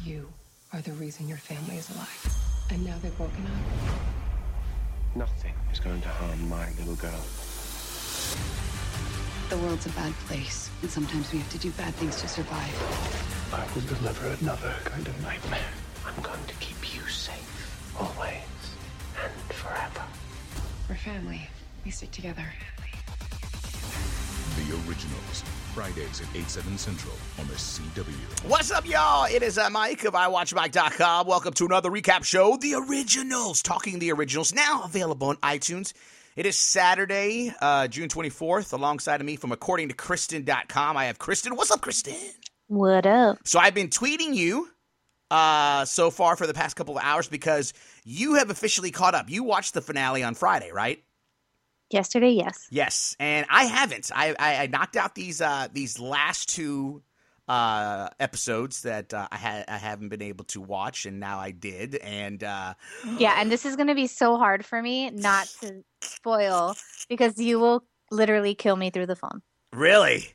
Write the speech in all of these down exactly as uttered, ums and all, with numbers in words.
you are the reason your family is alive. And now they've woken up. Nothing is going to harm my little girl. The world's a bad place, and sometimes we have to do bad things to survive. I will deliver another kind of nightmare. I'm going to keep you safe, always and forever. We're family. We stick together. The Originals, Fridays at eight, seven Central on the C W. What's up, y'all? It is uh, Mike of I Watch Mike dot com. Welcome to another recap show, The Originals. Talking The Originals, now available on iTunes. It is Saturday, uh, June twenty-fourth. Alongside of me from according to Kristen dot com, I have Kristen. What's up, Kristen? What up? So I've been tweeting you uh, so far for the past couple of hours because you have officially caught up. You watched the finale on Friday, right? Yesterday, yes. Yes, and I haven't. I, I, I knocked out these uh, these last two uh, episodes that uh, I had I haven't been able to watch, and now I did. And uh, yeah, and this is going to be so hard for me not to spoil because you will literally kill me through the phone. Really?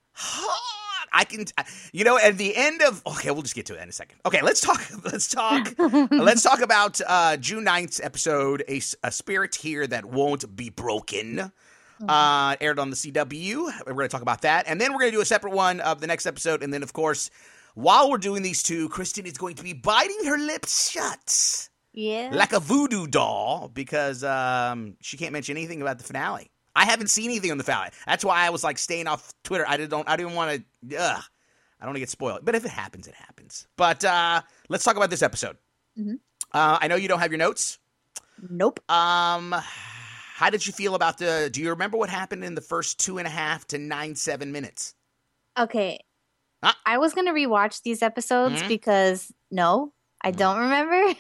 I can, you know, at the end of, okay, we'll just get to it in a second. Okay, let's talk, let's talk, let's talk about uh, June ninth's episode, a, a Spirit Here That Won't Be Broken, uh, aired on the C W. We're going to talk about that. And then we're going to do a separate one of the next episode. And then, of course, while we're doing these two, Kristen is going to be biting her lips shut. Yeah. Like a voodoo doll because um, she can't mention anything about the finale. I haven't seen anything on the finale. That's why I was like staying off Twitter. I didn't. I didn't want to. Ugh, I don't want to get spoiled. But if it happens, it happens. But uh, let's talk about this episode. Mm-hmm. Uh, I know you don't have your notes. Nope. Um, how did you feel about the? Do you remember what happened in the first two and a half to nine seven minutes? Okay. Huh? I was gonna rewatch these episodes Mm-hmm. because no, I don't remember.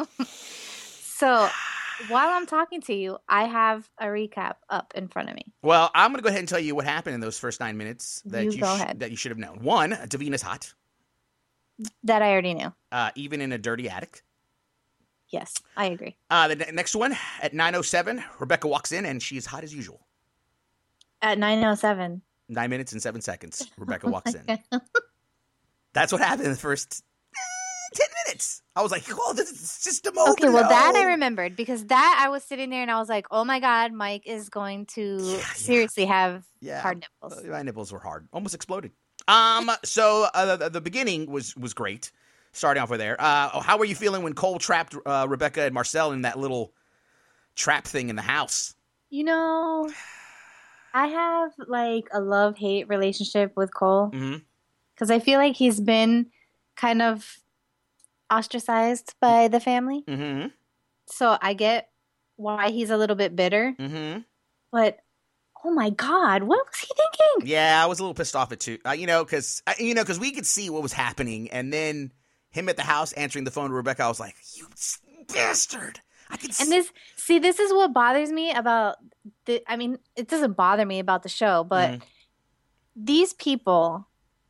So. While I'm talking to you, I have a recap up in front of me. Well, I'm going to go ahead and tell you what happened in those first nine minutes that You you, go sh- ahead. that you should have known. One, Davina's hot, That I already knew. uh, even in a dirty attic. Yes, I agree. Uh, the ne- next one, at nine oh seven, Rebecca walks in and she's hot as usual. At nine oh seven. Nine minutes and seven seconds, Rebecca walks in. That's what happened in the first eh, ten minutes. I was like, oh, this is just a moment. Okay, well, that I remembered because that I was sitting there and I was like, oh my God, Mike is going to Yeah, seriously have Yeah. hard nipples. Uh, My nipples were hard. Almost exploded. Um, so uh, the, the beginning was was great. Starting off with there. Uh, how were you feeling when Cole trapped uh, Rebecca and Marcel in that little trap thing in the house? You know, I have like a love-hate relationship with Cole Mm-hmm. because I feel like he's been kind of ostracized by the family. Mm-hmm. So I get why he's a little bit bitter. Mm-hmm. But, oh my God, what was he thinking? Yeah, I was a little pissed off at too. Uh, you know, because you know, because we could see what was happening, and then him at the house answering the phone to Rebecca. I was like, "You bastard!" I could. And this, see, this is what bothers me about the, I mean, it doesn't bother me about the show, but Mhm. these people,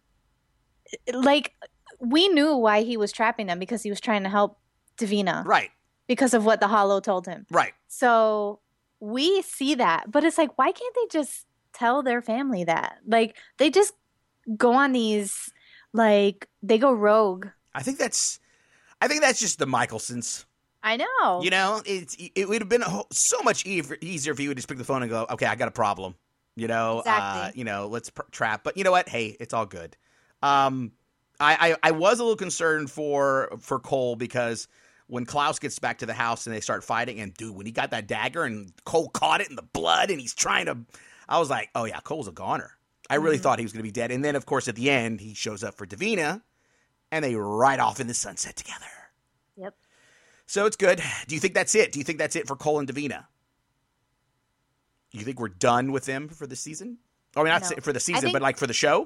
like, we knew why he was trapping them because he was trying to help Davina right, because of what the Hollow told him. right. So we see that, but it's like, why can't they just tell their family that? Like, they just go on these, like, they go rogue. I think that's, I think that's just the Michelsons. I know. You know, it's it would have been a whole, so much e- easier if you would just pick the phone and go, "Okay, I got a problem." You know, Exactly. uh, you know, let's pr- trap. But you know what? Hey, it's all good. Um, I, I I was a little concerned for for Cole because when Klaus gets back to the house and they start fighting, and dude, when he got that dagger and Cole caught it in the blood and he's trying to, I was like, oh yeah, Cole's a goner. I really Mhm. thought he was going to be dead. And then of course at the end he shows up for Davina, and they ride off in the sunset together. Yep. So it's good. Do you think that's it? Do you think that's it for Cole and Davina? You think we're done with them for the season? I mean, not No. say- for the season, think- but like for the show?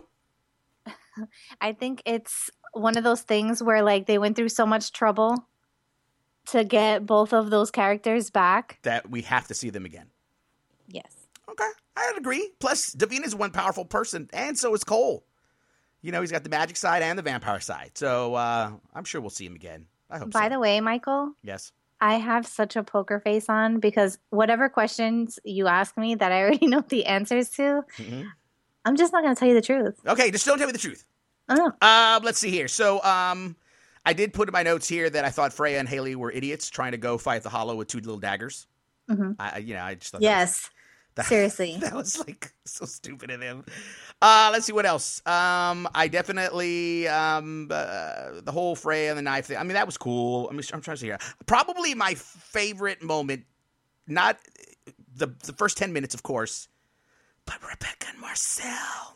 I think it's one of those things where like they went through so much trouble to get both of those characters back. That we have to see them again. Yes. Okay, I would agree. Plus, Davina's one powerful person, and so is Cole. You know, he's got the magic side and the vampire side. So uh, I'm sure we'll see him again. I hope so. By the way, Michael, Yes. I have such a poker face on because whatever questions you ask me that I already know the answers to, Mhm. I'm just not going to tell you the truth. Okay, just don't tell me the truth. Oh, Uh, let's see here. So, um, I did put in my notes here that I thought Freya and Haley were idiots trying to go fight the Hollow with two little daggers. Mhm. I, you know, I just thought Yes. that was, Seriously. that, that was like so stupid of them. Uh, let's see what else. Um, I definitely um uh, the whole Freya and the knife thing. I mean, that was cool. I mean, I'm trying to see here. Probably my favorite moment, not the the first ten minutes, of course, but Rebecca and Marcel.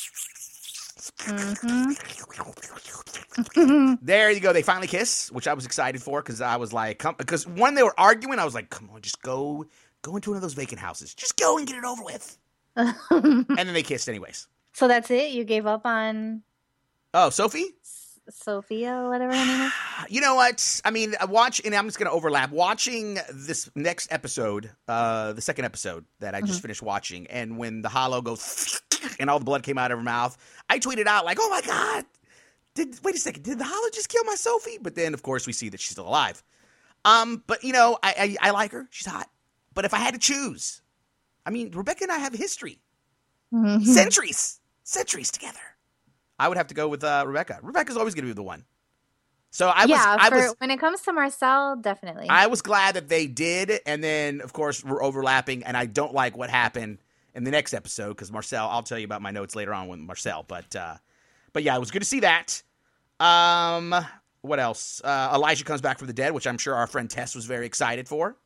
Mm-hmm. There you go. They finally kiss, which I was excited for because I was like, because when they were arguing, I was like, come on, just go, go into one of those vacant houses. Just go and get it over with. And then they kissed anyways. So that's it? You gave up on Oh, Sophie? S- Sophia, whatever her name is? You know what? I mean, I watch, and I'm just going to overlap. Watching this next episode, uh, the second episode that I just Mm-hmm. finished watching, and when the Hollow goes and all the blood came out of her mouth, I tweeted out like, "Oh my god! Did wait a second? Did the Hollow just kill my Sophie?" But then, of course, we see that she's still alive. Um, but you know, I, I I like her. She's hot. But if I had to choose, I mean, Rebecca and I have history, Mhm. centuries, centuries together. I would have to go with uh, Rebecca. Rebecca's always going to be the one. So I was, yeah, I for, was, when it comes to Marcel, definitely. I was glad that they did, and then of course we're overlapping, and I don't like what happened in the next episode because Marcel. I'll tell you about my notes later on with Marcel, but uh, but yeah, it was good to see that. Um, what else? Uh, Elijah comes back from the dead, which I'm sure our friend Tess was very excited for,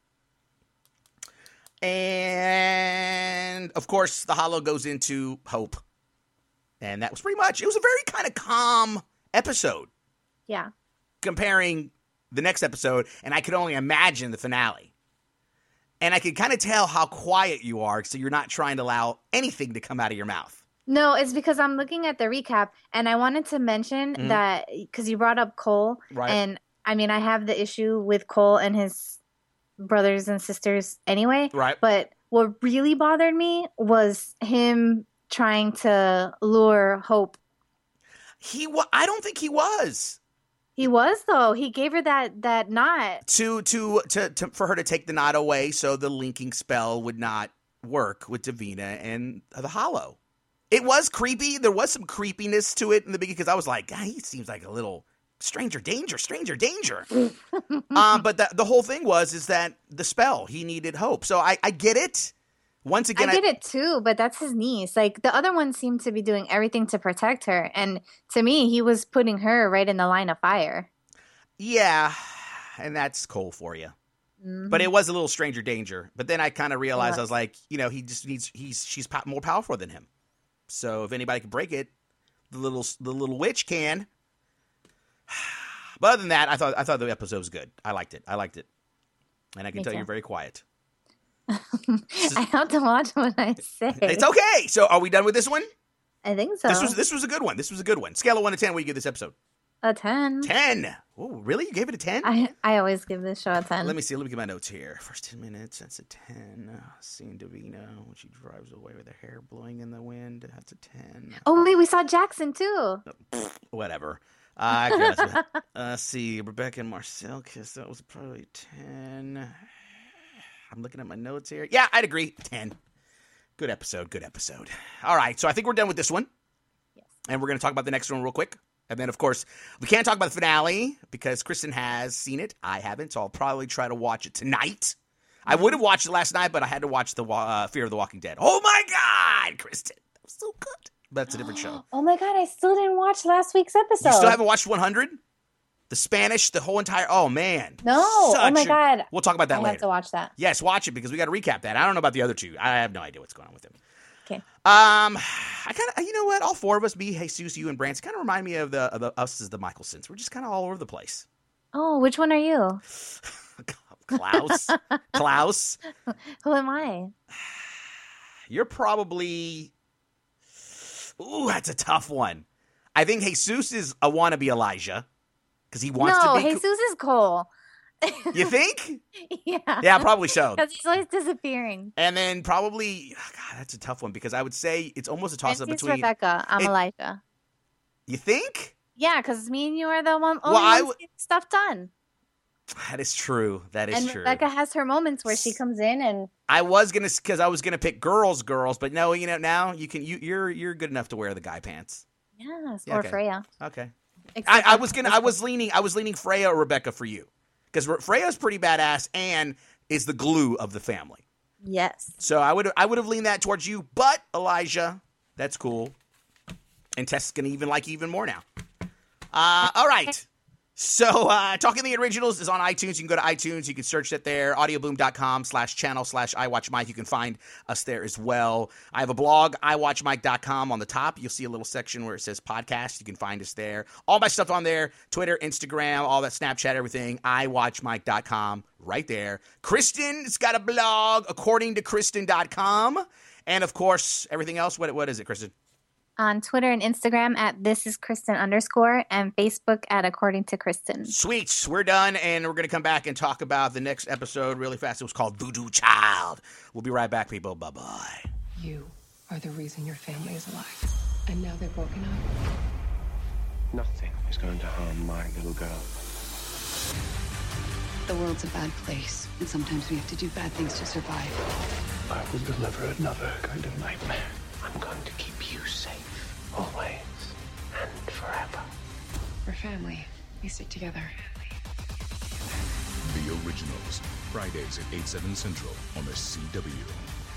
and of course the Hollow goes into Hope, and that was pretty much. It was a very kind of calm episode. yeah. Comparing the next episode, and I could only imagine the finale. And I could kind of tell how quiet you are, so you're not trying to allow anything to come out of your mouth. No, it's because I'm looking at the recap, and I wanted to mention Mhm. that because you brought up Cole, Right. and I mean, I have the issue with Cole and his brothers and sisters anyway. Right. But what really bothered me was him trying to lure Hope. He wa- I don't think he was. He was though. He gave her that that knot. To, to to to for her to take the knot away so the linking spell would not work with Davina and the Hollow. It was creepy. There was some creepiness to it in the beginning because I was like, God, he seems like a little stranger danger, stranger danger. um, but the, the whole thing was is that the spell, he needed Hope. So I, I get it. Once again, I get it too, but that's his niece. Like the other one seemed to be doing everything to protect her, and to me, he was putting her right in the line of fire. Yeah, and that's Cole for you. Mhm. But it was a little stranger danger. But then I kind of realized It I was. was like, you know, he just needs he's she's po- more powerful than him. So if anybody can break it, the little the little witch can. But other than that, I thought I thought the episode was good. I liked it. I liked it. And I can Me tell too. you're very quiet. I have to watch what I say. It's okay. So are we done with this one? I think so. This was this was a good one. This was a good one. Scale of one to ten, what do you give this episode? a ten. Ten. Oh, really? You gave it a ten? I I always give this show a ten. Let me see. Let me get my notes here. First ten minutes, that's a ten. Uh, seeing Davina when she drives away with her hair blowing in the wind, that's a ten. Oh wait, we saw Jackson too. Whatever. Uh, I guess. uh, see, Rebecca and Marcel kiss. That was probably ten. I'm looking at my notes here. Yeah, I'd agree. ten. Good episode. Good episode. All right. So I think we're done with this one. Yes. And we're going to talk about the next one real quick. And then, of course, we can't talk about the finale because Kristen has seen it. I haven't. So I'll probably try to watch it tonight. I would have watched it last night, but I had to watch the uh, Fear of the Walking Dead. Oh, my God, Kristen. That was so good. But that's a different show. Oh my god, I still didn't watch last week's episode. You still haven't watched one hundred? The Spanish, the whole entire. Oh, man. No. Oh Such my a- god. We'll talk about that I later. have to watch that. Yes, watch it because we got to recap that. I don't know about the other two. I have no idea what's going on with them. Okay. Um, I kind of, you know what? All four of us, me, Jesus, you, and Branson, kind of remind me of the, of the us as the Michelsons. We're just kind of all over the place. Oh, which one are you? Klaus, Klaus, Who am I? you're probably. Ooh, that's a tough one. I think Jesus is a wannabe Elijah because he wants no, to be. Jesus is Cole. You think? Yeah. Yeah, probably so. Because he's always disappearing. And then probably, God, that's a tough one because I would say it's almost a toss up Francie's between. Rebecca. I'm it- Elijah. You think? Yeah, because me and you are the one Well, only I ones w- getting stuff done. That is true. That is And true. Rebecca has her moments where she comes in and I was gonna because I was gonna pick girls, girls, but no, you know now you can you you're you're good enough to wear the guy pants. yes, Yeah, or okay. Freya. Okay, I, I was gonna. I was leaning. I was leaning Freya or Rebecca for you, because Freya's pretty badass and is the glue of the family. Yes. So I would. I would have leaned that towards you, but Elijah, that's cool. And Tess is gonna even like you even more now. Uh, all right. So, uh, Talking the Originals is on iTunes. You can go to iTunes. You can search it there. audioboom.com slash channel slash iWatchMike. You can find us there as well. I have a blog, i watch mike dot com. On the top, you'll see a little section where it says podcast. You can find us there. All my stuff on there. Twitter, Instagram, all that, Snapchat, everything. i watch mike dot com right there. Kristen's got a blog, according to kristen dot com. And, of course, everything else. What What is it, Kristen? On Twitter and Instagram at this is Kristen underscore and Facebook at according to Kristen. Sweet. We're done, and we're going to come back and talk about the next episode really fast. It was called Voodoo Child. We'll be right back, people. Bye-bye. You are the reason your family is alive. And now they're broken up. Nothing is going to harm my little girl. The world's a bad place, and sometimes we have to do bad things to survive. I will deliver another kind of nightmare. I'm going to keep you safe, always and forever. We're family. We stick together. The Originals, Fridays at eight, seven Central on the C W.